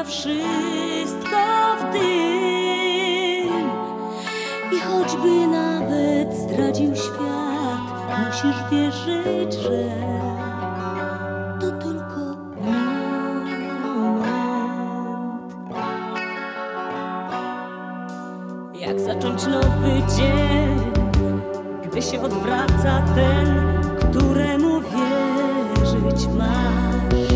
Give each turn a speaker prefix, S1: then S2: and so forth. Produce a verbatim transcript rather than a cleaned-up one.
S1: wszystko w dym. I choćby nawet zdradził świat, musisz wierzyć, że to tylko moment. Jak zacząć nowy dzień, gdy się odwraca ten, któremu wierzyć masz?